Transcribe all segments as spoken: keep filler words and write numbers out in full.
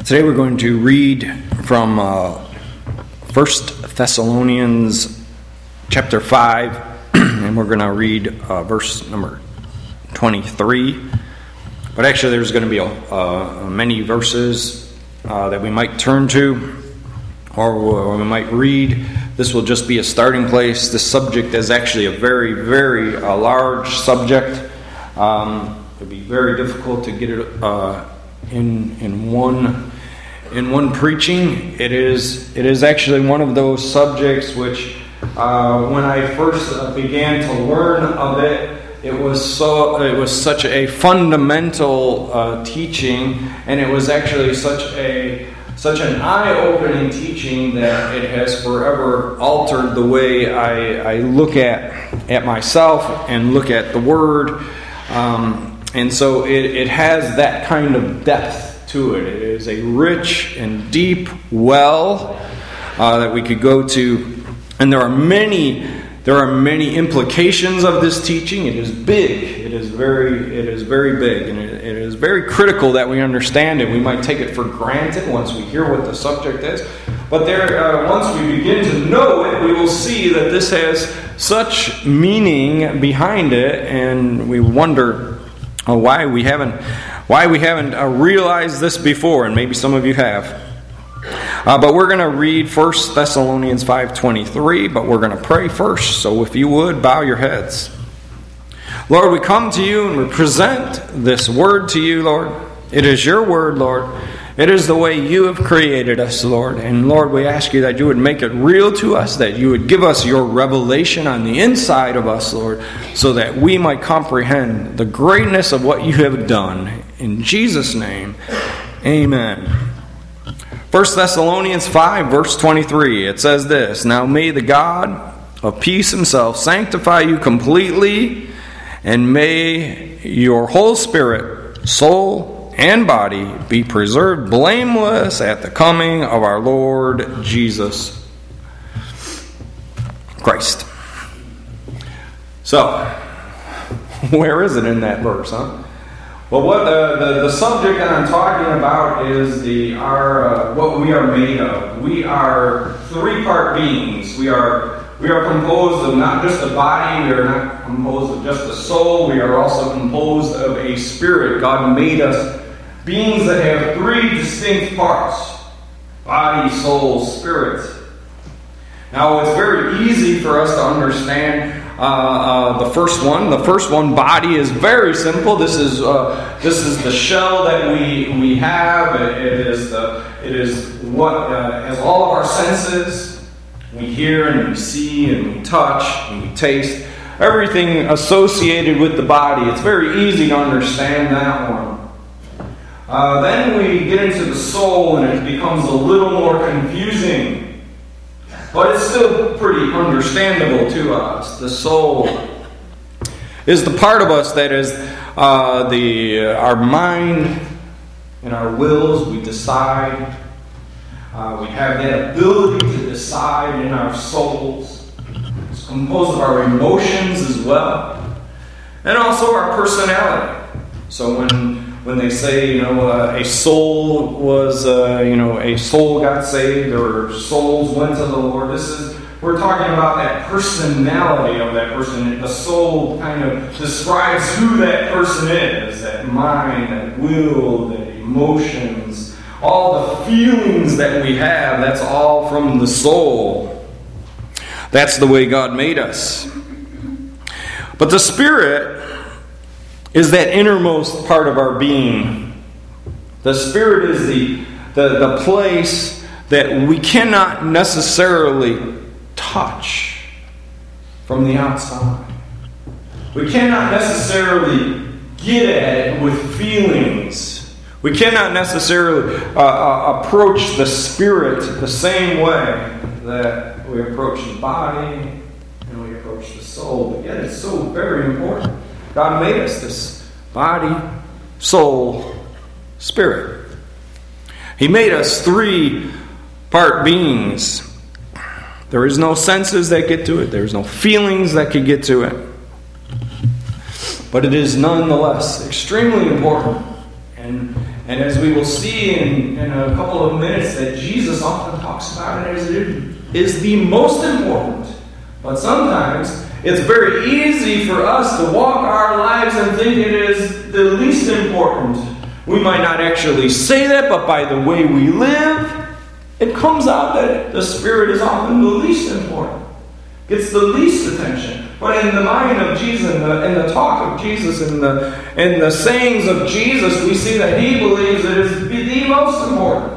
Today we're going to read from uh, First Thessalonians chapter five, and we're going to read uh, verse number twenty-three. But actually there's going to be a, uh, many verses uh, that we might turn to, or we might read. This will just be a starting place. This subject is actually a very, very uh, large subject. Um, it would be very difficult to get it uh, in in one in one preaching. It is it is actually one of those subjects which, uh, when I first uh, began to learn of it, it was so it was such a fundamental uh, teaching, and it was actually such a such an eye-opening teaching that it has forever altered the way I, I look at at myself and look at the Word. Um, and so it, it has that kind of depth to it. It is a rich and deep well uh, that we could go to. And there are many there are many implications of this teaching. It is big. It is very it is very big. And it, it is very critical that we understand it. We might take it for granted once we hear what the subject is. But there, uh, once we begin to know it, we will see that this has such meaning behind it, and we wonder uh, why we haven't, why we haven't uh, realized this before, and maybe some of you have. Uh, but we're going to read First Thessalonians five twenty-three, but we're going to pray first. So if you would, bow your heads. Lord, we come to you and we present this word to you, Lord. It is your word, Lord. It is the way you have created us, Lord. And Lord, we ask you that you would make it real to us, that you would give us your revelation on the inside of us, Lord, so that we might comprehend the greatness of what you have done. In Jesus' name, amen. First Thessalonians five, verse twenty-three, it says this: Now may the God of peace himself sanctify you completely, and may your whole spirit, soul, and body be preserved blameless at the coming of our Lord Jesus Christ. So, where is it in that verse, huh? Well, what the, the, the subject that I'm talking about is the our uh, what we are made of. We are three-part beings. We are we are composed of not just a body. We are not composed of just a soul. We are also composed of a spirit. God made us beings that have three distinct parts: body, soul, spirit. Now, it's very easy for us to understand uh, uh, the first one. The first one, body, is very simple. This is uh, this is the shell that we we have. It, it is the it is what uh, has all of our senses. We hear and we see and we touch and we taste. Everything associated with the body. It's very easy to understand that one. Uh, then we get into the soul, and it becomes a little more confusing. But it's still pretty understandable to us. The soul is the part of us that is uh, the uh, our mind and our wills. We decide. Uh, we have that ability to decide in our souls. It's composed of our emotions as well, and also our personality. So when When they say, you know, uh, a soul was, uh, you know, a soul got saved, or souls went to the Lord. This is, we're talking about that personality of that person. The soul kind of describes who that person is, that mind, that will, the emotions, all the feelings that we have. That's all from the soul. That's the way God made us. But the spirit is that innermost part of our being. The spirit is the, the, the place that we cannot necessarily touch from the outside. We cannot necessarily get at it with feelings. We cannot necessarily uh, uh, approach the spirit the same way that we approach the body and we approach the soul. But yet it's so very important. God made us this body, soul, spirit. He made us three-part beings. There is no senses that get to it. There's no feelings that can get to it. But it is nonetheless extremely important. And And as we will see in, in a couple of minutes, that Jesus often talks about it as it is the most important. But sometimes it's very easy for us to walk our lives and think it is the least important. We might not actually say that, but by the way we live, it comes out that the Spirit is often the least important. Gets the least attention. But in the mind of Jesus, in the, in the talk of Jesus, in the, in the sayings of Jesus, we see that He believes it is the most important.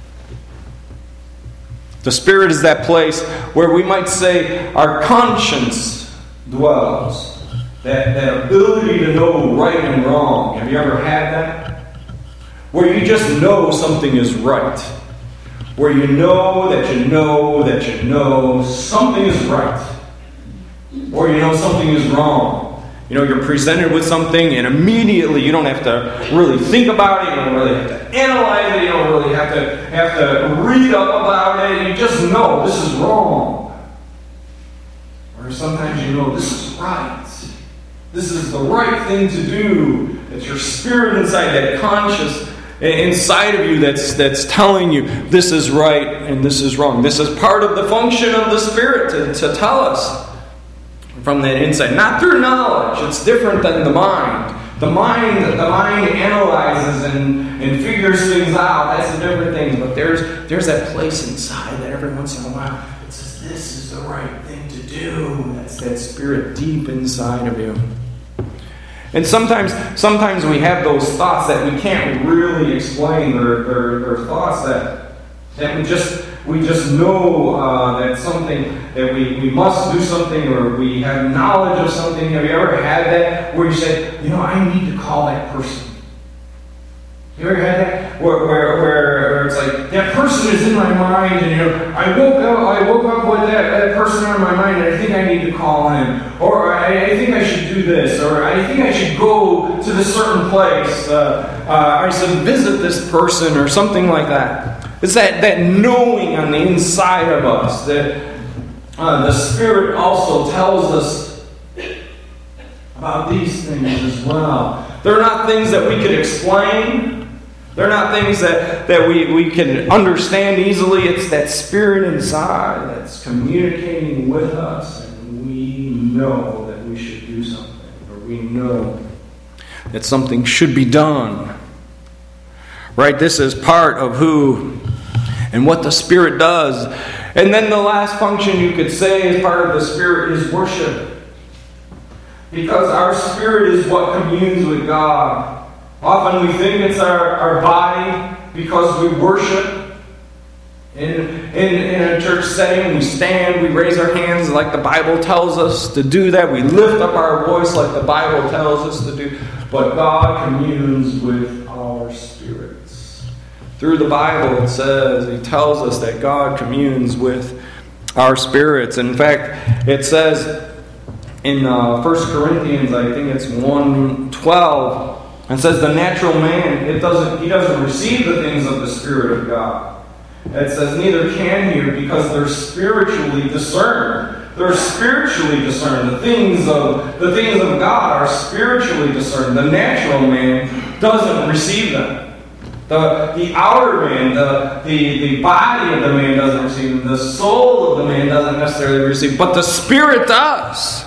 The Spirit is that place where we might say our conscience dwells. That, that ability to know right and wrong. Have you ever had that? Where you just know something is right. Where you know that you know that you know something is right. Or you know something is wrong. You know, you're presented with something and immediately you don't have to really think about it. You don't really have to analyze it. You don't really have to have to read up about it. You just know this is wrong. Or sometimes you know this is right. This is the right thing to do. It's your spirit inside, that conscious inside of you that's that's telling you this is right and this is wrong. This is part of the function of the Spirit to, to tell us from that inside. Not through knowledge. It's different than the mind. The mind, the mind analyzes and, and figures things out. That's a different thing. But there's there's that place inside that every once in a while it says this is the right thing to do. That's that Spirit deep inside of you. And sometimes sometimes we have those thoughts that we can't really explain. They're, they're, they're thoughts that, that we just we just know uh, that something, that we, we must do something, or we have knowledge of something. Have you ever had that where you say, you know, I need to call that person? You ever had that? Where, where, where it's like, that person is in my mind, and you know, I woke up, I woke up with that, that person on my mind, and I think I need to call him. Or I, I think I should do this. Or I think I should go to this certain place. Uh, uh, I should visit this person, or something like that. It's that, that knowing on the inside of us that uh, the Spirit also tells us about these things as well. They're not things that we could explain. They're not things that, that we, we can understand easily. It's that Spirit inside that's communicating with us, and we know that we should do something, or we know that something should be done. Right? This is part of who and what the Spirit does. And then the last function you could say as part of the Spirit is worship. Because our spirit is what communes with God. Often we think it's our, our body because we worship. In, in, in a church setting, we stand, we raise our hands like the Bible tells us to do that. We lift up our voice like the Bible tells us to do. But God communes with our spirits. Through the Bible, it says, He tells us that God communes with our spirits. In fact, it says in uh, First Corinthians, I think it's one twelve, it says the natural man, it doesn't he doesn't receive the things of the Spirit of God. It says neither can he, because they're spiritually discerned. They're spiritually discerned. The things of the things of God are spiritually discerned. The natural man doesn't receive them. The, the outer man, the, the, the body of the man doesn't receive them. The soul of the man doesn't necessarily receive them. But the Spirit does.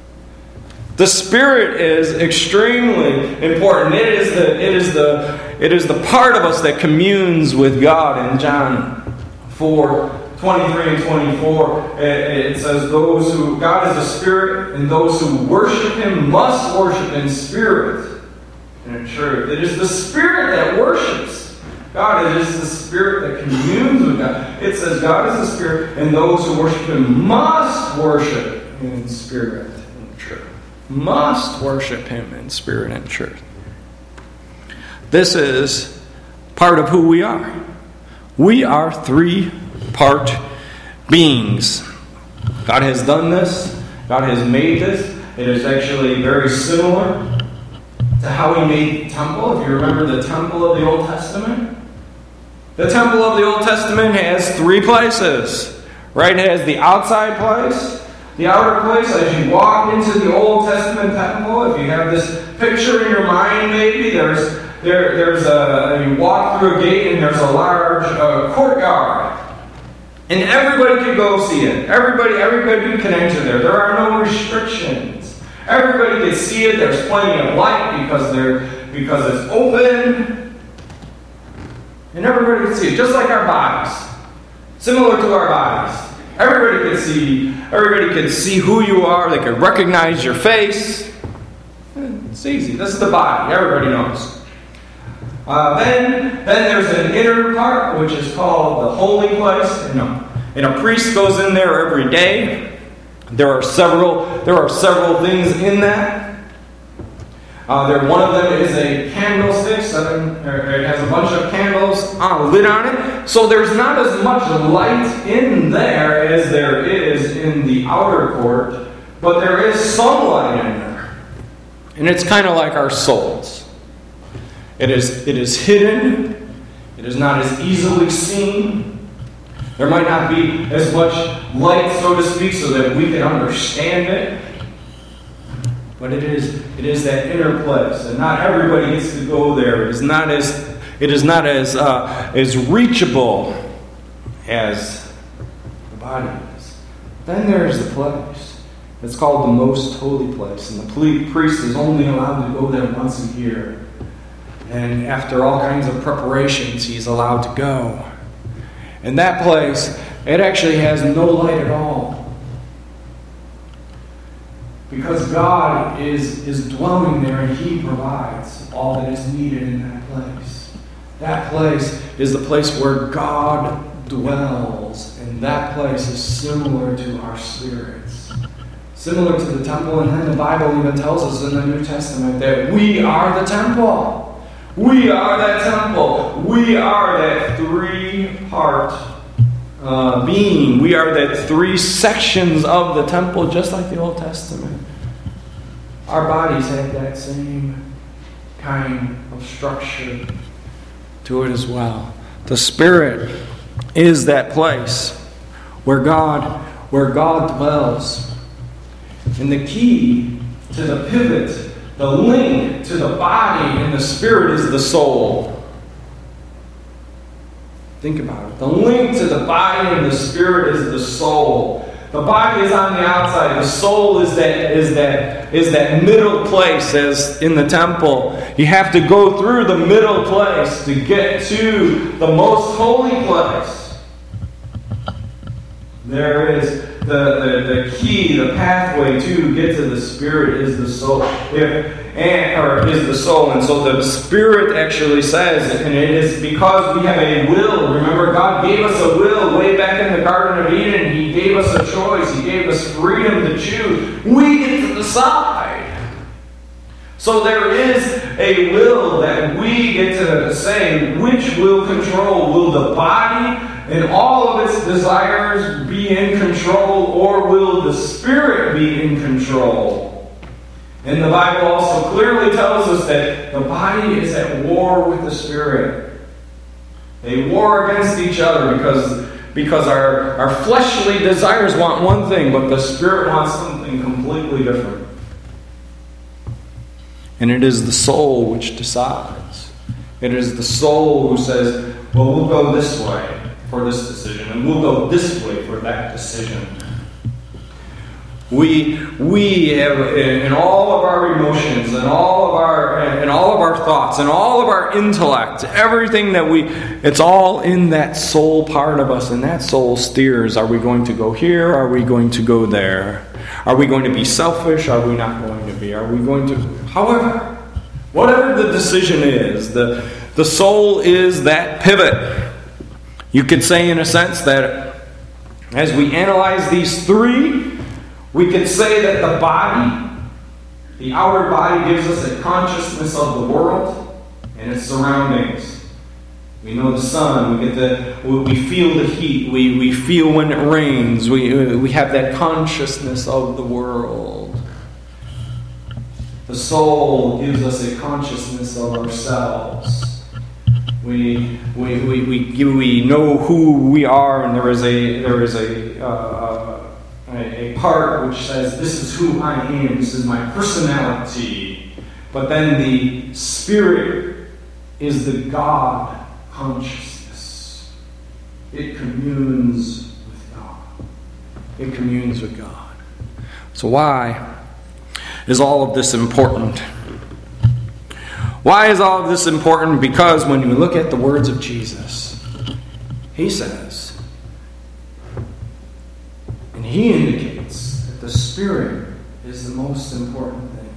The Spirit is extremely important. It is the it is the it is the part of us that communes with God. In John four twenty-three and twenty-four, it, it says, "Those who God is a Spirit, and those who worship Him must worship in spirit and in truth." It is the Spirit that worships God. It is the Spirit that communes with God. It says, "God is the Spirit, and those who worship Him must worship in spirit and truth." Must worship Him in spirit and truth. This is part of who we are. We are three-part beings. God has done this. God has made this. It is actually very similar to how He made the temple. If you remember the temple of the Old Testament. The temple of the Old Testament has three places. Right? It has the outside place. The outer place, as you walk into the Old Testament temple, if you have this picture in your mind maybe, there's there, there's a, you walk through a gate and there's a large uh, courtyard. And everybody can go see it. Everybody, everybody can enter there. There are no restrictions. Everybody can see it. There's plenty of light because they're because it's open. And everybody can see it, just like our bodies. Similar to our bodies. Everybody can see, everybody can see who you are. They can recognize your face. It's easy. This is the body. Everybody knows. Uh, then, then there's an inner part, which is called the holy place. And a, and a priest goes in there every day. There are several. There are several things in that. Uh, there, one of them is a candlestick. Seven, it has a bunch of candles uh, lit on it. So there's not as much light in there as there is in the outer court, but there is some light in there, and it's kind of like our souls. It is, it is hidden. It is not as easily seen. There might not be as much light, so to speak, so that we can understand it. But it is, it is that inner place, and not everybody gets to go there. It is not as, it is not as, uh, as reachable as the body is. Then there is the place. It's called the most holy place, and the priest is only allowed to go there once a year. And after all kinds of preparations, he's allowed to go. And that place, it actually has no light at all. Because God is, is dwelling there, and He provides all that is needed in that place. That place is the place where God dwells. And that place is similar to our spirits. Similar to the temple. And then the Bible even tells us in the New Testament that we are the temple. We are that temple. We are that three-part uh, being. We are that three sections of the temple, just like the Old Testament. Our bodies have that same kind of structure to it as well. The Spirit is that place where God, where God dwells. And the key to the pivot, the link to the body and the spirit is the soul. Think about it. The link to the body and the spirit is the soul. The body is on the outside. The soul is that is that is that middle place, as in the temple. You have to go through the middle place to get to the most holy place. There is the, the, the key, the pathway to get to the Spirit is the soul. If, and, or is the soul. And so the Spirit actually says, and it is because we have a will. Remember, God gave us a will way back in the Garden of Eden. He gave us a choice. He gave us freedom to choose. We get to decide. So there is a will that we get to say which will control. Will the body and all of its desires be in control, or will the Spirit be in control? And the Bible also clearly tells us that the body is at war with the Spirit. They war against each other because, because our, our fleshly desires want one thing, but the Spirit wants something completely different. And it is the soul which decides. It is the soul who says, well, we'll go this way for this decision, and we'll go this way for that decision. We we have in all of our emotions, and all of our and all of our thoughts, and all of our intellect, everything that we, it's all in that soul part of us, and that soul steers. Are we going to go here? Are we going to go there? Are we going to be selfish? Are we not going to be? Are we going to? However, whatever the decision is, the the soul is that pivot. You could say, in a sense, that as we analyze these three, we could say that the body, the outer body, gives us a consciousness of the world and its surroundings. We know the sun. We get the. We feel the heat. We we feel when it rains. We we have that consciousness of the world. The soul gives us a consciousness of ourselves. We we, we we we know who we are, and there is a there is a, uh, a a part which says, "This is who I am. This is my personality." But then the Spirit is the God consciousness. It communes with God. It communes with God. So why is all of this important? Why is all of this important? Because when you look at the words of Jesus, he says, and he indicates that the Spirit is the most important thing.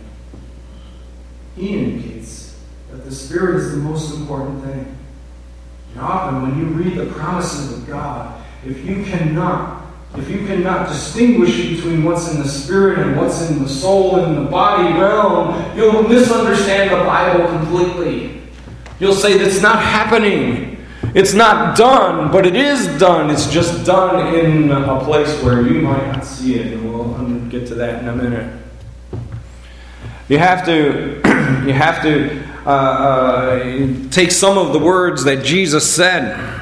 He indicates that the Spirit is the most important thing. And often when you read the promises of God, if you cannot If you cannot distinguish between what's in the spirit and what's in the soul and the body realm, you'll misunderstand the Bible completely. You'll say that's not happening. It's not done, but it is done. It's just done in a place where you might not see it, and we'll get to that in a minute. You have to, you have to uh, uh, take some of the words that Jesus said.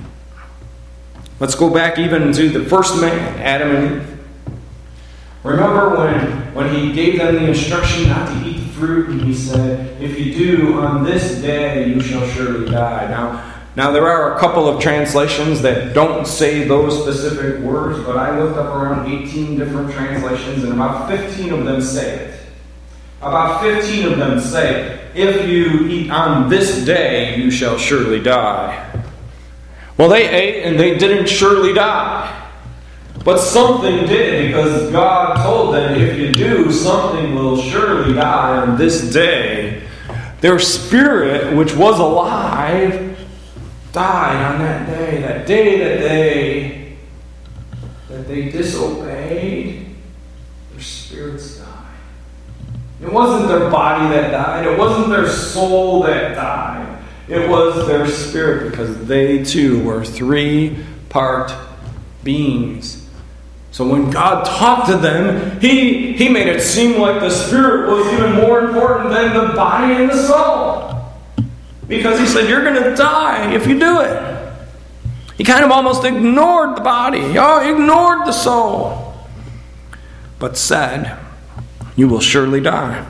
Let's go back even to the first man, Adam and Eve. Remember when, when he gave them the instruction not to eat the fruit, and he said, if you do, on this day you shall surely die. Now, now there are a couple of translations that don't say those specific words, but I looked up around eighteen different translations, and about fifteen of them say it. About fifteen of them say, if you eat on this day, you shall surely die. Well, they ate and they didn't surely die. But something did, because God told them, if you do, something will surely die on this day. Their spirit, which was alive, died on that day. That day that they, that they disobeyed, their spirits died. It wasn't their body that died. It wasn't their soul that died. It was their spirit, because they too were three-part beings. So when God talked to them, he, he made it seem like the spirit was even more important than the body and the soul. Because he said, you're going to die if you do it. He kind of almost ignored the body. Oh, ignored the soul. But said, you will surely die.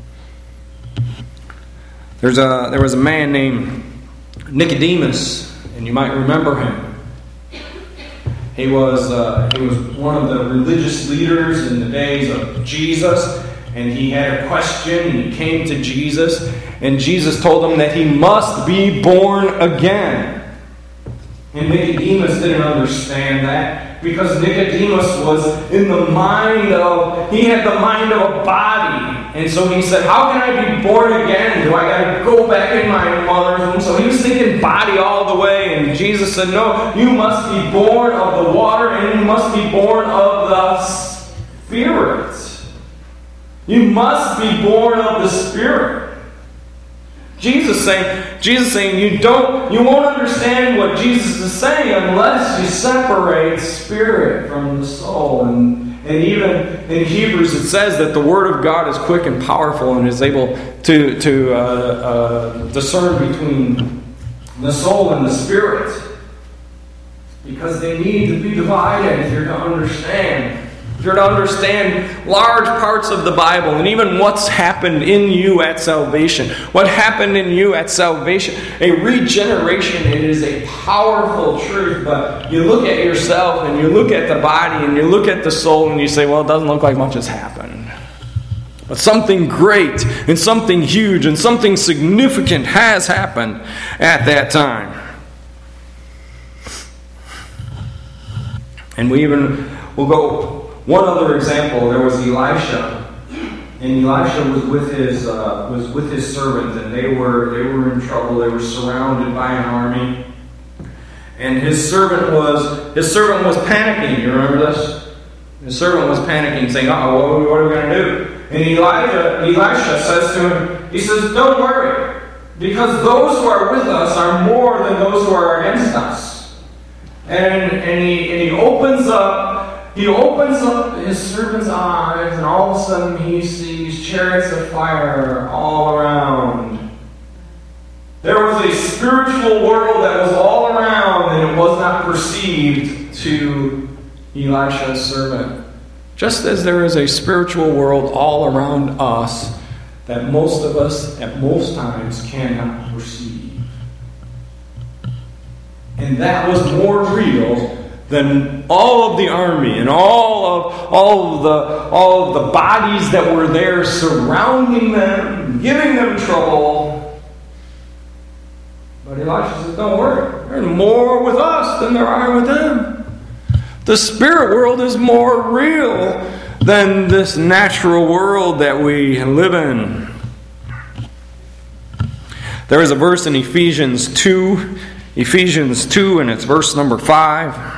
There's a there was a man named Nicodemus, and you might remember him. He was uh, he was one of the religious leaders in the days of Jesus, and he had a question, and he came to Jesus, and Jesus told him that he must be born again. And Nicodemus didn't understand that, because Nicodemus was in the mind of, he had the mind of a body. And so he said, how can I be born again? Do I got to go back in my mother's womb? So he was thinking body all the way. And Jesus said, no, you must be born of the water, and you must be born of the Spirit. You must be born of the Spirit. Jesus saying, Jesus saying, you don't, you won't understand what Jesus is saying unless you separate spirit from the soul. And And even in Hebrews it says that the Word of God is quick and powerful and is able to, to uh, uh, discern between the soul and the spirit. Because they need to be divided if you're to understand. If you're to understand large parts of the Bible and even what's happened in you at salvation. What happened in you at salvation. A regeneration, it is a powerful truth, but you look at yourself and you look at the body and you look at the soul and you say, well, it doesn't look like much has happened. But something great and something huge and something significant has happened at that time. And we even will go one other example. There was Elisha, and Elisha was with his uh, was with his servants, and they were they were in trouble. They were surrounded by an army, and his servant was his servant was panicking. You remember this? His servant was panicking, saying, "Oh, what are we going to do?" And Elijah, Elisha says to him, he says, "Don't worry, because those who are with us are more than those who are against us." And and he and he opens up. He opens up his servant's eyes, and all of a sudden he sees chariots of fire all around. There was a spiritual world that was all around, and it was not perceived to Elisha's servant. Just as there is a spiritual world all around us that most of us at most times cannot perceive. And that was more real than all of the army and all of all of the all of the bodies that were there surrounding them, giving them trouble. But Elisha says, don't worry, there's more with us than there are with them. The spirit world is more real than this natural world that we live in. There is a verse in Ephesians two, Ephesians two, and it's verse number five.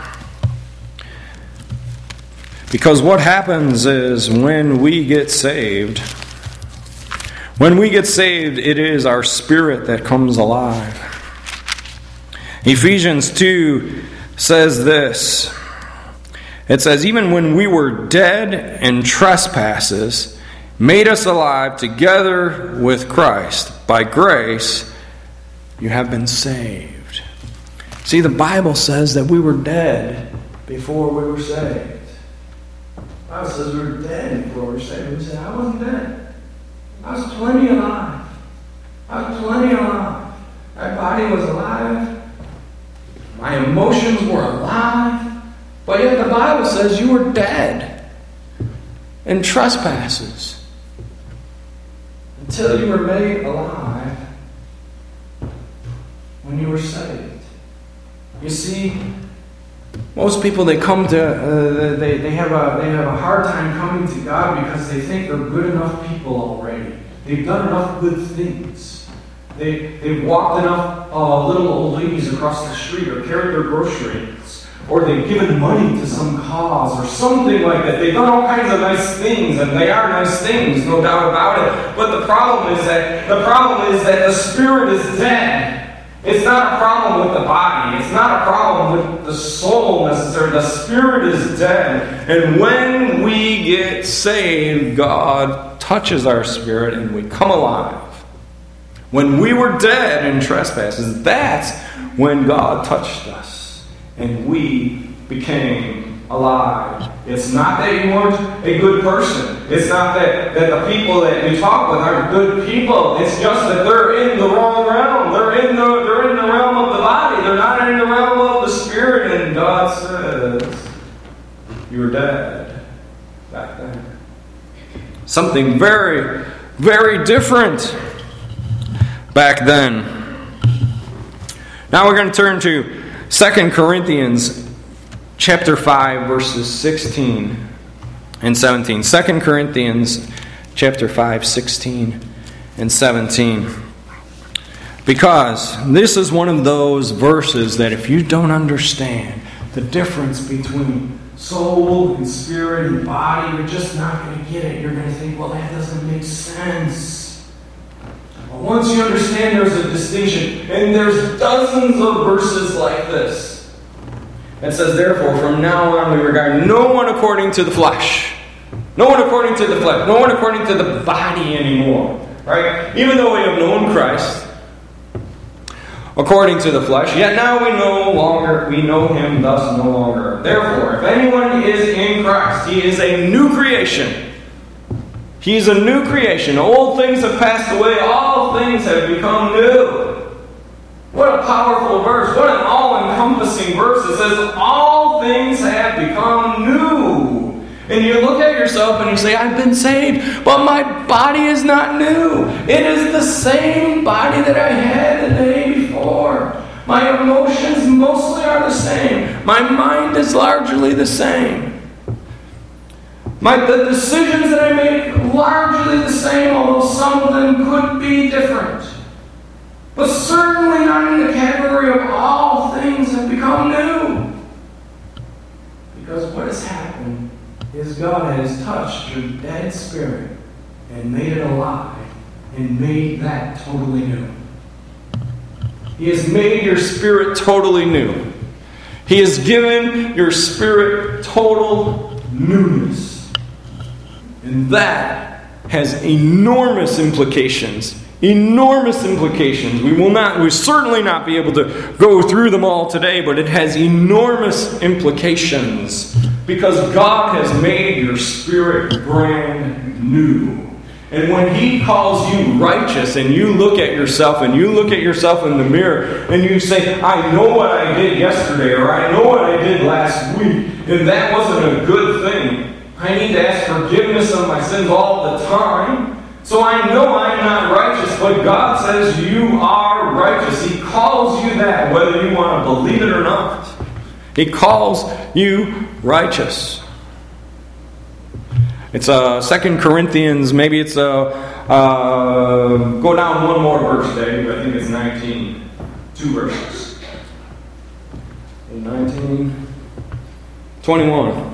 Because what happens is when we get saved, when we get saved, it is our spirit that comes alive. Ephesians two says this. It says, even when we were dead in trespasses, made us alive together with Christ. By grace, you have been saved. See, the Bible says that we were dead before we were saved. The Bible says we were dead before we were saved. We said, I wasn't dead. I was plenty alive. I was plenty alive. My body was alive. My emotions were alive. But yet the Bible says you were dead in trespasses until you were made alive when you were saved. You see, most people, they come to, uh, they, they, have a, they have a hard time coming to God because they think they're good enough people already. They've done enough good things. They, they've walked enough uh, little old ladies across the street or carried their groceries. Or they've given money to some cause or something like that. They've done all kinds of nice things, and they are nice things, no doubt about it. But the problem is that the problem is that the spirit is dead. It's not a problem with the body. It's not a problem with the soul necessarily. The spirit is dead. And when we get saved, God touches our spirit and we come alive. When we were dead in trespasses, that's when God touched us. And we became alive. It's not that you weren't a good person. It's not that, that the people that you talk with aren't good people. It's just that they're in the wrong realm. They're in the, they're in the realm of the body. They're not in the realm of the spirit. And God says, you were dead back then. Something very, very different back then. Now we're going to turn to Second Corinthians chapter five, verses sixteen and seventeen. Second Corinthians chapter five, sixteen and seventeen. Because this is one of those verses that if you don't understand the difference between soul and spirit and body, you're just not going to get it. You're going to think, well, that doesn't make sense. Well, once you understand there's a distinction, and there's dozens of verses like this. It says, therefore, from now on we regard no one according to the flesh. No one according to the flesh. No one according to the body anymore. Right? Even though we have known Christ according to the flesh, yet now we no longer, we know Him thus no longer. Therefore, if anyone is in Christ, he is a new creation. He is a new creation. Old things have passed away. All things have become new. What a powerful verse. What an all-encompassing verse. It says, all things have become new. And you look at yourself and you say, I've been saved, but my body is not new. It is the same body that I had the day before. My emotions mostly are the same. My mind is largely the same. My, the decisions that I make are largely the same, although some of them could be different. But certainly not in the category of all things have become new. Because what has happened is God has touched your dead spirit and made it alive and made that totally new. He has made your spirit totally new. He has given your spirit total newness. And that has enormous implications. Enormous implications. We will not, we certainly not be able to go through them all today, but it has enormous implications because God has made your spirit brand new. And when He calls you righteous and you look at yourself and you look at yourself in the mirror and you say, I know what I did yesterday or I know what I did last week and that wasn't a good thing. I need to ask forgiveness of my sins all the time. So I know I'm not righteous, but God says you are righteous. He calls you that, whether you want to believe it or not. He calls you righteous. It's uh, Second Corinthians, maybe it's uh, uh, go down one more verse, Dave. I think it's nineteen. Two verses. nineteen, twenty-one.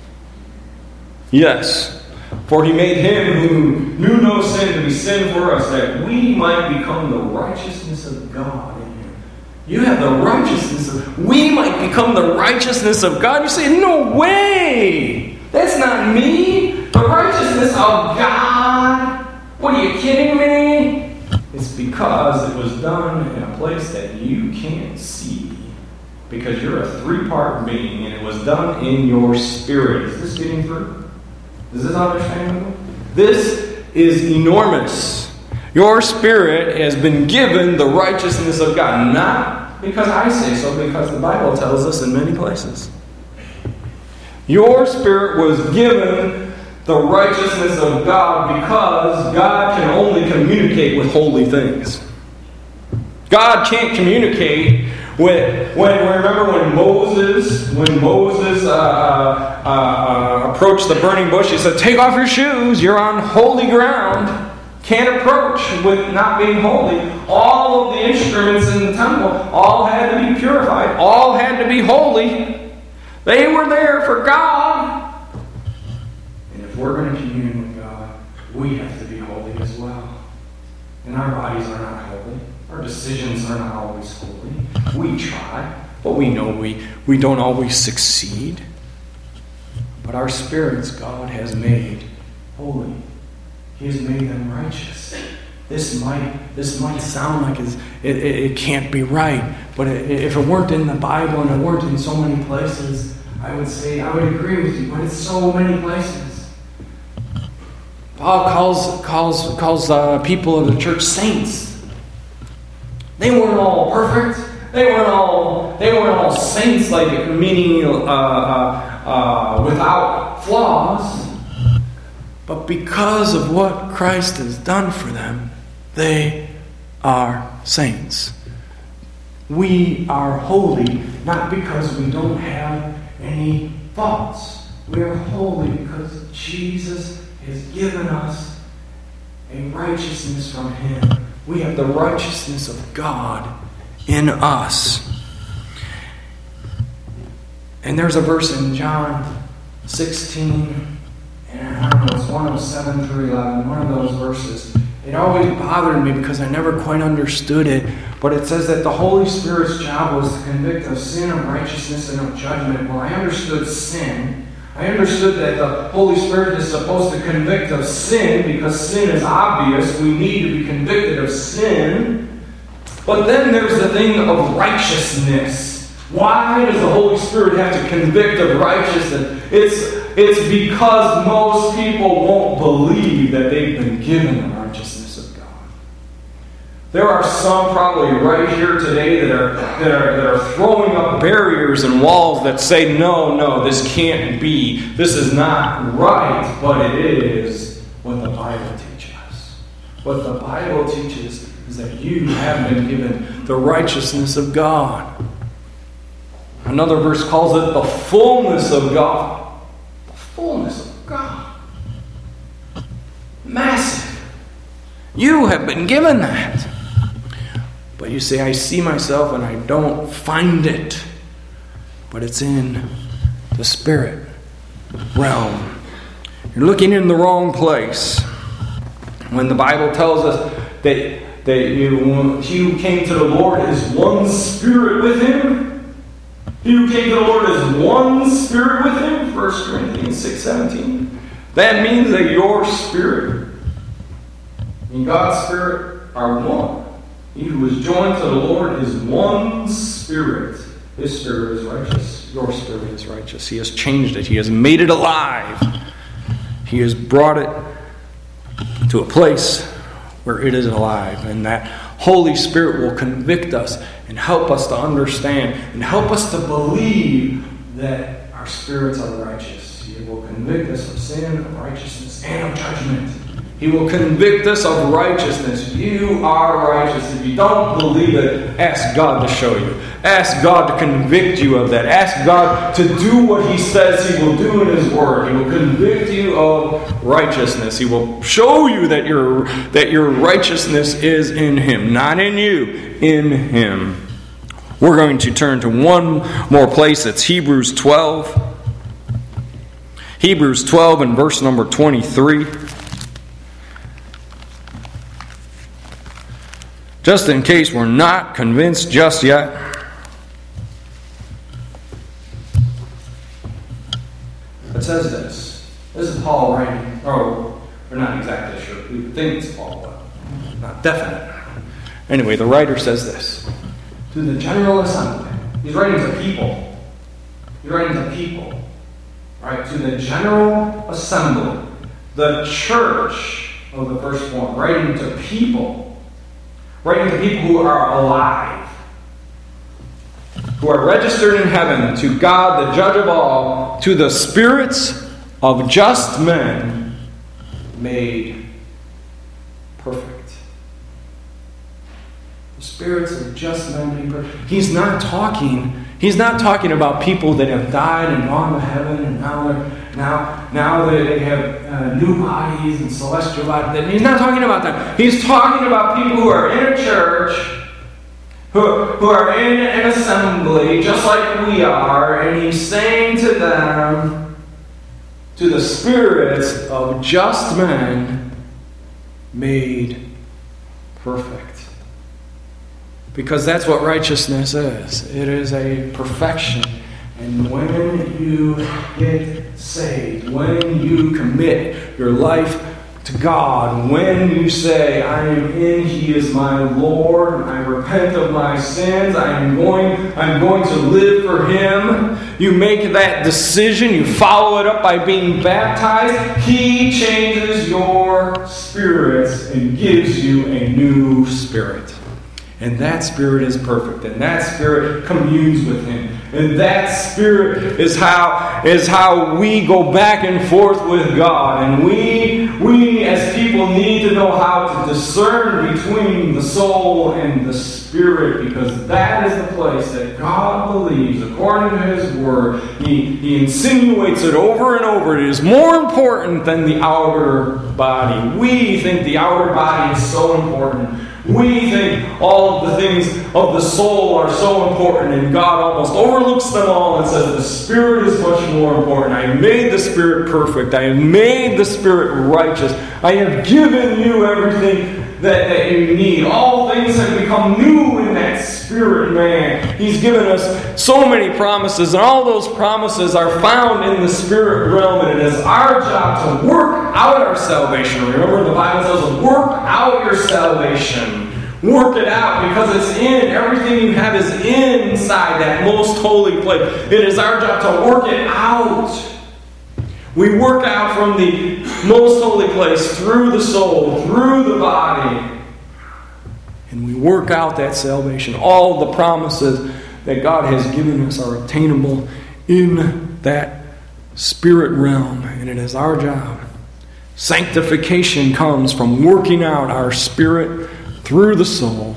Yes. For He made Him who knew no sin to be sin for us, that we might become the righteousness of God in Him. You have the righteousness of... We might become the righteousness of God. You say, no way! That's not me! The righteousness of God? What, are you kidding me? It's because it was done in a place that you can't see. Because you're a three-part being, and it was done in your spirit. Is this getting through? Is this understandable? This is enormous. Your spirit has been given the righteousness of God. Not because I say so, because the Bible tells us in many places. Your spirit was given the righteousness of God because God can only communicate with holy things. God can't communicate with, when, remember when Moses, when Moses uh, uh, uh, approached the burning bush, he said, take off your shoes, you're on holy ground. Can't approach with not being holy. All of the instruments in the temple all had to be purified, all had to be holy. They were there for God. And if we're going to commune with God, we have to be holy as well. And our bodies are not holy. Our decisions are not always holy. We try, but we know we, we don't always succeed. But our spirits God has made holy. He has made them righteous. This might this might sound like it's, it, it, it can't be right, but it, if it weren't in the Bible and it weren't in so many places, I would say, I would agree with you, but it's so many places. Paul calls calls calls uh, people of the church saints. They weren't all perfect. They weren't all they weren't all saints, like meaning uh, uh, uh, without flaws. But because of what Christ has done for them, they are saints. We are holy not because we don't have any faults. We are holy because Jesus has given us a righteousness from Him. We have the righteousness of God in us. And there's a verse in John sixteen, and I don't know, it's one of seven through eleven, one of those verses. It always bothered me because I never quite understood it. But it says that the Holy Spirit's job was to convict of sin, of righteousness, and of judgment. Well, I understood sin. I understood that the Holy Spirit is supposed to convict of sin because sin is obvious. We need to be convicted of sin. But then there's the thing of righteousness. Why does the Holy Spirit have to convict of righteousness? It's, it's because most people won't believe that they've been given the righteousness of God. There are some probably right here today that are, that are, that are throwing up barriers and walls that say, no, no, this can't be. This is not right, but it is what the Bible teaches. What the Bible teaches is that you have been given the righteousness of God. Another verse calls it the fullness of God. The fullness of God. Massive. You have been given that. But you say, I see myself and I don't find it. But it's in the spirit realm. You're looking in the wrong place. When the Bible tells us that, that you, he who came to the Lord is one spirit with Him. He who came to the Lord is one spirit with Him. First Corinthians six seventeen. That means that your spirit and God's spirit are one. He who is joined to the Lord is one spirit. His spirit is righteous. Your spirit is righteous. He has changed it. He has made it alive. He has brought it to a place where it is alive, and that Holy Spirit will convict us and help us to understand and help us to believe that our spirits are righteous. He will convict us of sin, of righteousness, and of judgment. He will convict us of righteousness. You are righteous. If you don't believe it, ask God to show you. Ask God to convict you of that. Ask God to do what He says He will do in His Word. He will convict you of righteousness. He will show you that your, that your righteousness is in Him, not in you, in Him. We're going to turn to one more place. It's Hebrews twelve. Hebrews twelve and verse number twenty-three. Just in case we're not convinced just yet. It says this. This is Paul writing. Oh, we're not exactly sure. We think it's Paul, but not definite. Anyway, the writer says this. To the general assembly. He's writing to people. He's writing to people. Right? To the general assembly. The church of the firstborn. Writing to people. Writing to people who are alive, who are registered in heaven, to God, the judge of all, to the spirits of just men made perfect. The spirits of just men made perfect. He's not talking, he's not talking about people that have died and gone to heaven and now they're Now, now that they have uh, new bodies and celestial bodies. He's not talking about that. He's talking about people who are in a church, who, who are in an assembly, just like we are, and he's saying to them, to the spirits of just men made perfect. Because that's what righteousness is. It is a perfection. And when you get saved, when you commit your life to God, when you say, I am in, He is my Lord, I repent of my sins, I am going, I'm going to live for Him, you make that decision, you follow it up by being baptized, He changes your spirits and gives you a new spirit. And that spirit is perfect. And that spirit communes with Him. And that spirit is how is how we go back and forth with God. And we, we as people need to know how to discern between the soul and the spirit. Because that is the place that God believes, according to His Word. He, he insinuates it over and over. It is more important than the outer body. We think the outer body is so important. We think all of the things of the soul are so important, and God almost overlooks them all and says the Spirit is much more important. I have made the Spirit perfect. I have made the Spirit righteous. I have given you everything that, that you need. All things have become new in that Spirit man. He's given us so many promises, and all those promises are found in the Spirit realm, and it is our job to work out our salvation. Remember, the Bible says, work out your salvation. Work it out, because it's in. Everything you have is inside that most holy place. It is our job to work it out. We work out from the most holy place through the soul, through the body. And we work out that salvation. All the promises that God has given us are obtainable in that spirit realm. And it is our job. Sanctification comes from working out our spirit through the soul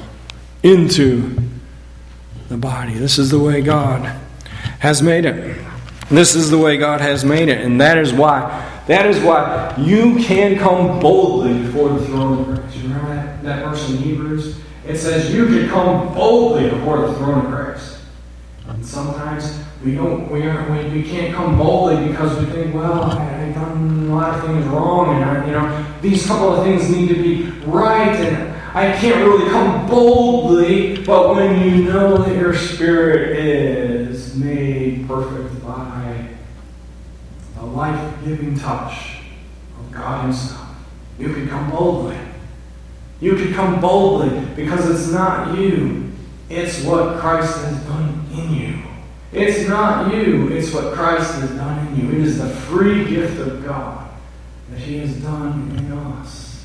into the body. This is the way God has made it. This is the way God has made it. And that is why that is why you can come boldly before the throne of grace. You remember that, that verse in Hebrews? It says you can come boldly before the throne of grace. And sometimes we don't we aren't we, we can't come boldly because we think, well, I, I've done a lot of things wrong, and I, you know, these couple of things need to be right, and I can't really come boldly. But when you know that your spirit is made perfect by the life-giving touch of God Himself, you can come boldly. You can come boldly because it's not you. It's what Christ has done in you. It's not you. It's what Christ has done in you. It is the free gift of God that He has done in us.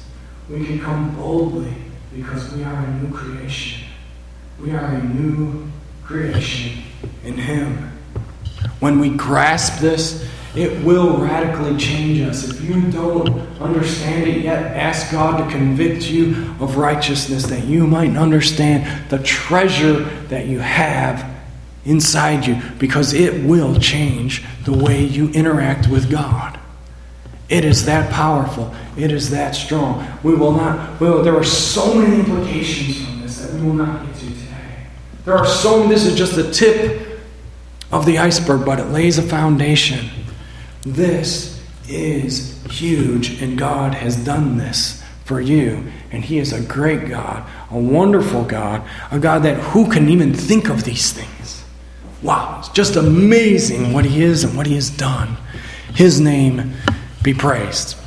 We can come boldly because we are a new creation. We are a new creation in Him. When we grasp this, it will radically change us. If you don't understand it yet, ask God to convict you of righteousness, that you might understand the treasure that you have inside you, because it will change the way you interact with God. It is that powerful. It is that strong. We will not, well, there are so many implications from this that we will not get to today. There are so many, this is just the tip of the iceberg, but it lays a foundation. This is huge, and God has done this for you. And He is a great God, a wonderful God, a God that who can even think of these things? Wow, it's just amazing what He is and what He has done. His name be praised.